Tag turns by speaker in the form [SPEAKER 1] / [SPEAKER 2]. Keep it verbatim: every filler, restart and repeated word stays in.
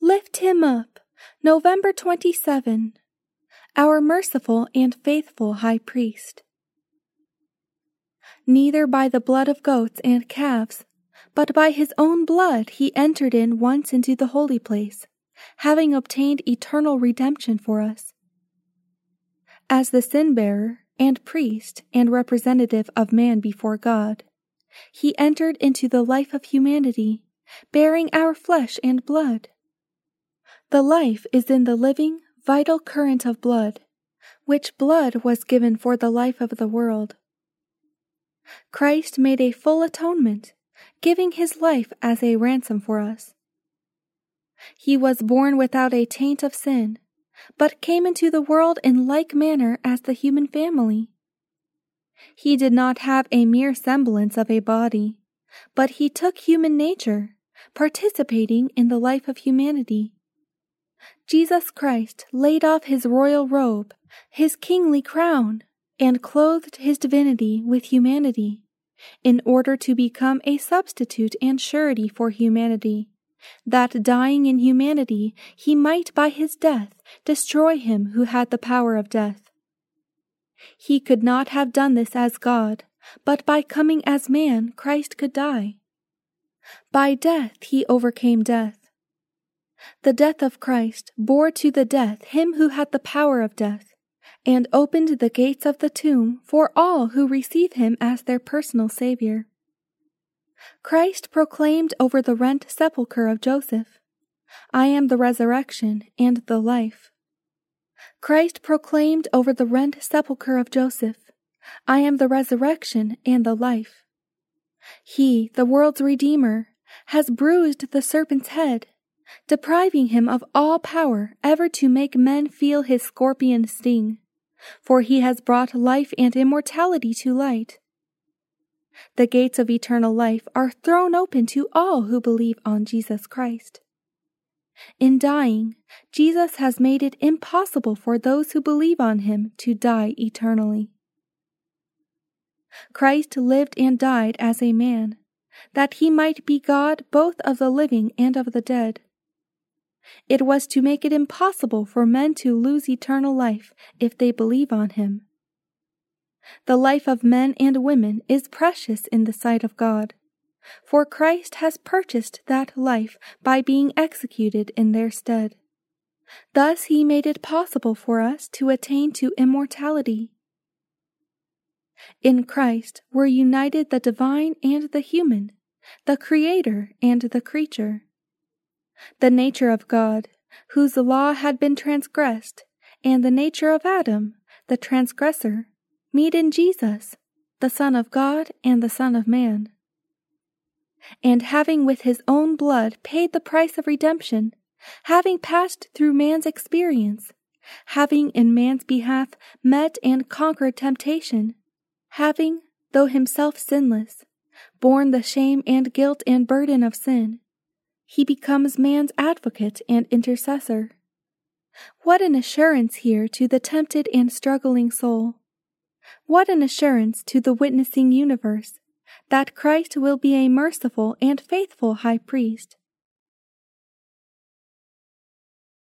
[SPEAKER 1] Lift him up, November twenty-seventh, our merciful and faithful High Priest. Neither by the blood of goats and calves, but by his own blood he entered in once into the holy place, having obtained eternal redemption for us. As the sin-bearer and priest and representative of man before God, he entered into the life of humanity, bearing our flesh and blood. The life is in the living, vital current of blood, which blood was given for the life of the world. Christ made a full atonement, giving his life as a ransom for us. He was born without a taint of sin, but came into the world in like manner as the human family. He did not have a mere semblance of a body, but he took human nature, participating in the life of humanity. Jesus Christ laid off his royal robe, his kingly crown, and clothed his divinity with humanity, in order to become a substitute and surety for humanity, that dying in humanity he might by his death destroy him who had the power of death. He could not have done this as God, but by coming as man Christ could die. By death he overcame death. The death of Christ bore to the death him who had the power of death, and opened the gates of the tomb for all who receive him as their personal Savior. Christ proclaimed over the rent sepulchre of Joseph, "I am the resurrection and the life." Christ proclaimed over the rent sepulchre of Joseph, "I am the resurrection and the life." He, the world's Redeemer, has bruised the serpent's head, depriving him of all power ever to make men feel his scorpion sting, for he has brought life and immortality to light. The gates of eternal life are thrown open to all who believe on Jesus Christ. In dying, Jesus has made it impossible for those who believe on him to die eternally. Christ lived and died as a man, that he might be God both of the living and of the dead. It was to make it impossible for men to lose eternal life if they believe on him. The life of men and women is precious in the sight of God, for Christ has purchased that life by being executed in their stead. Thus he made it possible for us to attain to immortality. In Christ were united the divine and the human, the Creator and the creature. The nature of God, whose law had been transgressed, and the nature of Adam, the transgressor, meet in Jesus, the Son of God and the Son of Man. And having with his own blood paid the price of redemption, having passed through man's experience, having in man's behalf met and conquered temptation, having, though himself sinless, borne the shame and guilt and burden of sin, he becomes man's advocate and intercessor. What an assurance here to the tempted and struggling soul! What an assurance to the witnessing universe, that Christ will be a merciful and faithful High Priest,